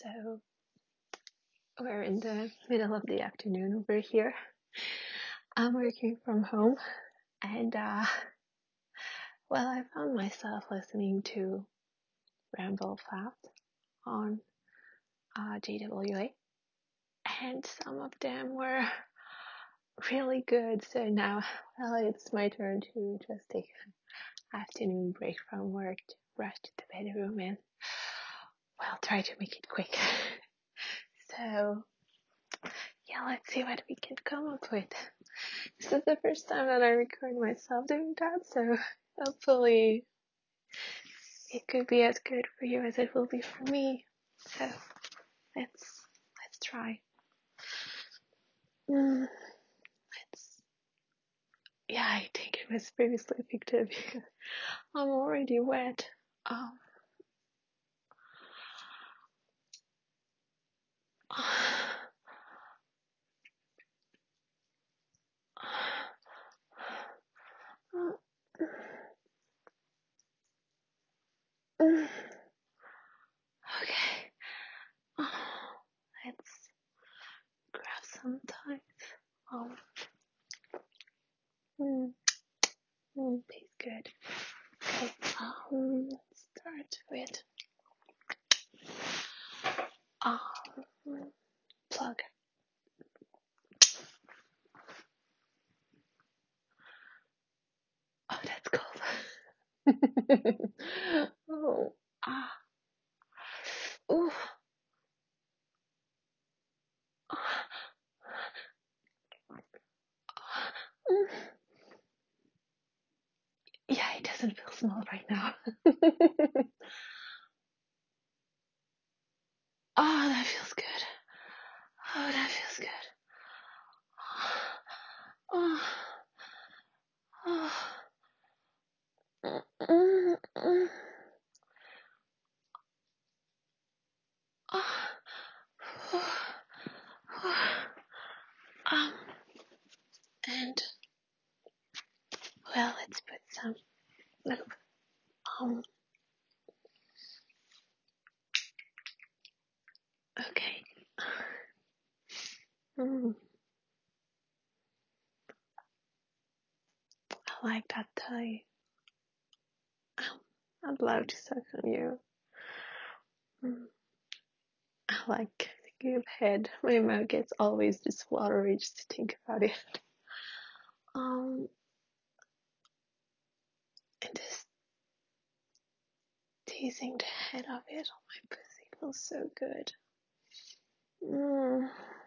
So we're in the middle of the afternoon over here. I'm working from home and I found myself listening to Ramble Fast on JWA, and some of them were really good. So now, it's my turn to just take an afternoon break from work to rush to the bedroom and try to make it quick. So yeah, let's see what we can come up with. This is the first time that I record myself doing that, so hopefully it could be as good for you as it will be for me. So let's try. I think it was previously picked up because I'm already wet. Okay. Let's grab some time. Tastes good. Okay. Let's start with plug. Oh, that's cold. Oh. Ooh. Yeah, it doesn't feel small right now. Oh, that feels good. Oh, that feels good. Oh. Oh. And let's put some okay. I like that tie. I'd love to suck on you. I like thinking of head. My mouth gets always just watery just to think about it. And just teasing the head of it on my pussy feels so good. You're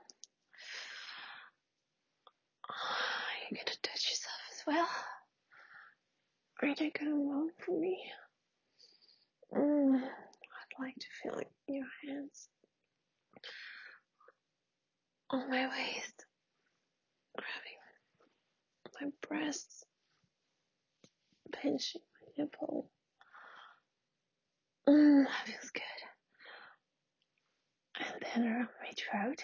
gonna touch yourself as well? Are you gonna moan for me? I'd like to feel your hands on my waist, grabbing my breasts, pinching my nipple. That feels good. And then around my throat.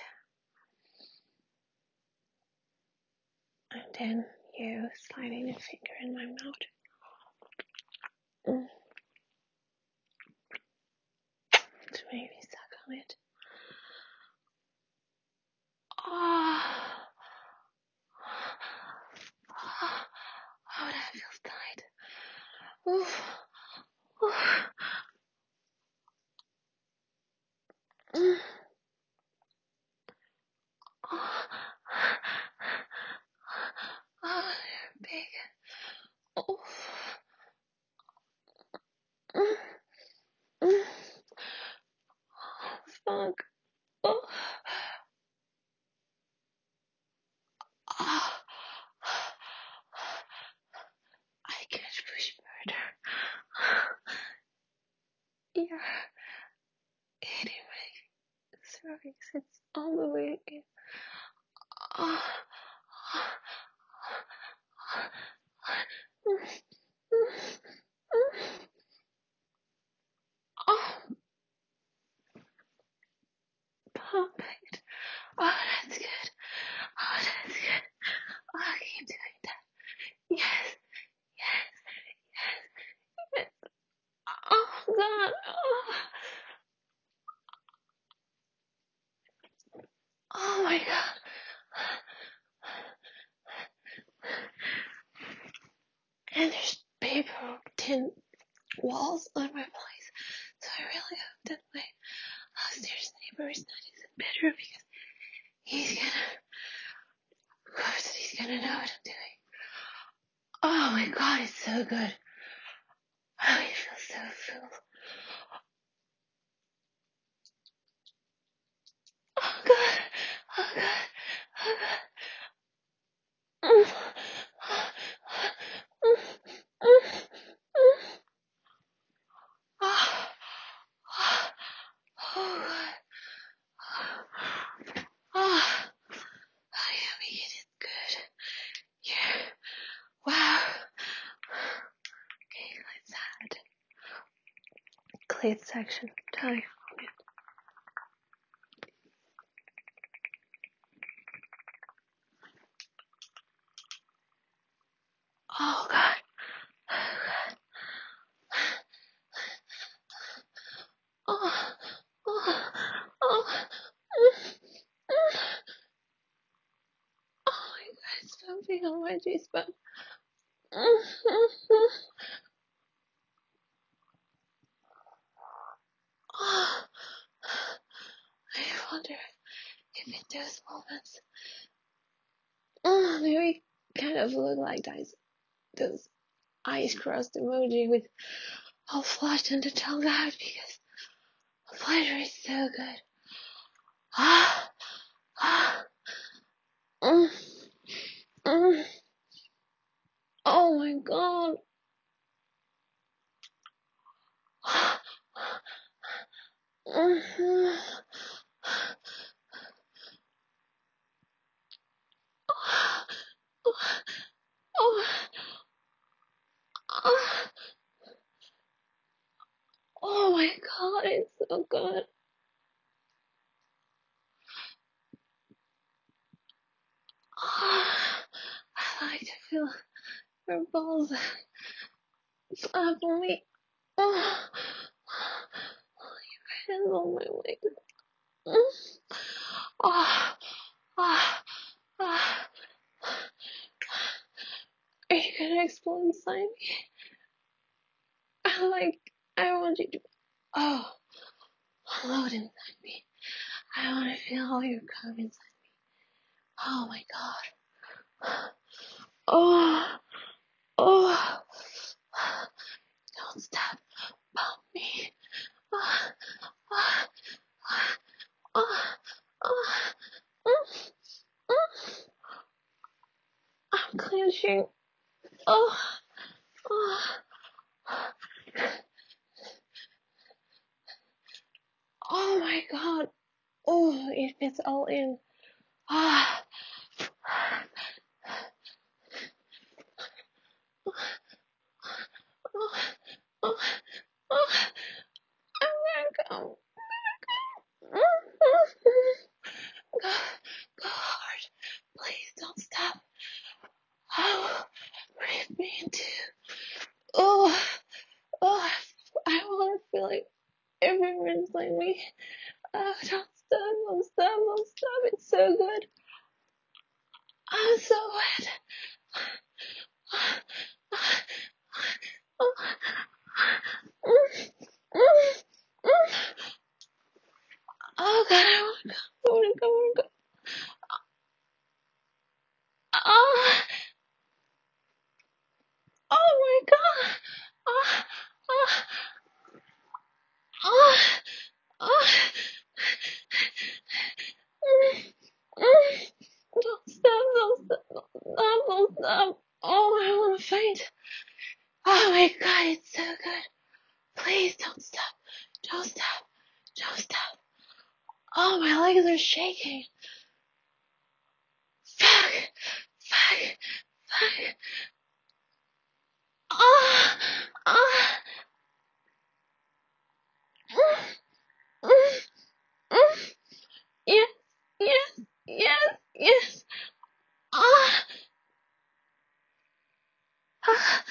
And then you sliding a finger in my mouth. To maybe suck on it. Oh, that feels tight. Oof. Oh, you're big. Oh. Fuck. Oh. I can't push further. You're hitting my cervix. It's all the way in. Oh. Perfect. Oh, that's good. Oh, that's good. Oh, keep doing that. Yes, yes, yes, yes. Oh, God. Oh. hope that my upstairs neighbor is not even better because he's gonna know what I'm doing. Oh my god, it's so good. Oh, I feel so full. Oh god, oh god, oh god. Oh, oh god. Oh, yeah, we get it good. Yeah. Wow. Okay, let's add clit section. Time. Oh god. Oh, oh, oh, oh my god, it's pumping on my G-spot. Oh, I wonder if in those moments, maybe kind of look like those eyes crossed emoji with all flushed and the tongue out because the pleasure is so good. Ah, ah, mm, mm. Oh my god. Mm-hmm. Oh, oh, oh my god, it's so good. Oh, I like to feel her balls slap on me. Oh, your hands on my legs. Oh, oh, oh. Are you gonna explode inside me? I want you to, oh, load inside me. I want to feel all your cum inside me. Oh my god. Oh, oh. Don't stop. Pump me. Oh, oh, oh, oh, I'm clenching. Oh, oh. Oh my god. Oh, it fits all in. Ah. Oh, oh, oh. I'm gonna go. Go, go hard. Please don't stop. Oh, rip me into. Oh, oh, I want to feel like everyone inside me. Oh, don't stop, don't stop, don't stop. It's so good. I'm so wet. Oh god, I wanna go, I wanna go. Oh, oh my god. Oh, oh, oh, oh. Don't stop, don't stop, don't stop. Oh, I wanna faint. Oh my god, it's so good. Please don't stop, don't stop, don't stop. Oh, my legs are shaking. Fuck, fuck, fuck. Oh, oh. Yes, yes, yes, yes. Ah, ah,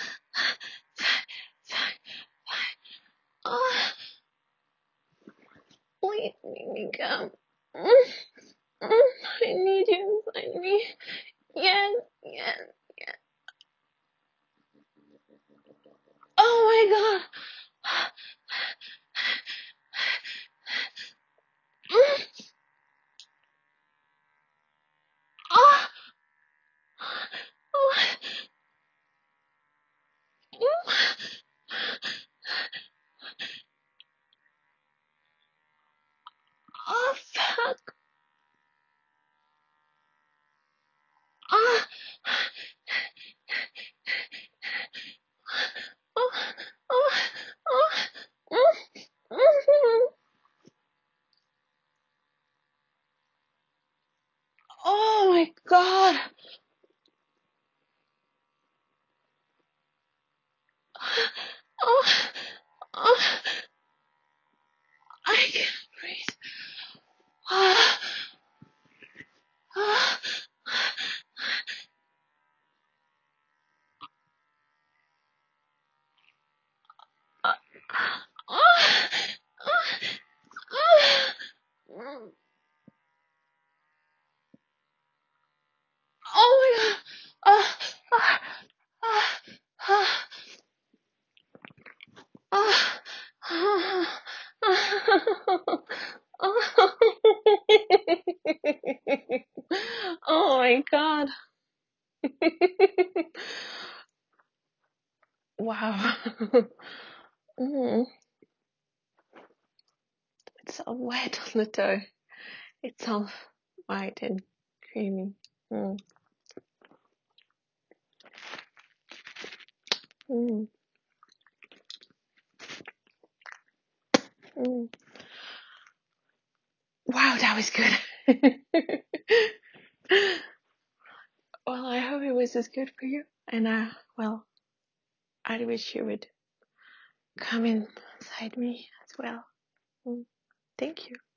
ah, please make me come. I need you inside me. Yes, yes, yes. Oh my god. my God. Wow. Mm, it's all wet on the toe. It's all white and creamy. Mm, mm, mm. Wow, that was good. Well, I hope it was as good for you. And, well, I wish you would come inside me as well. Mm, thank you.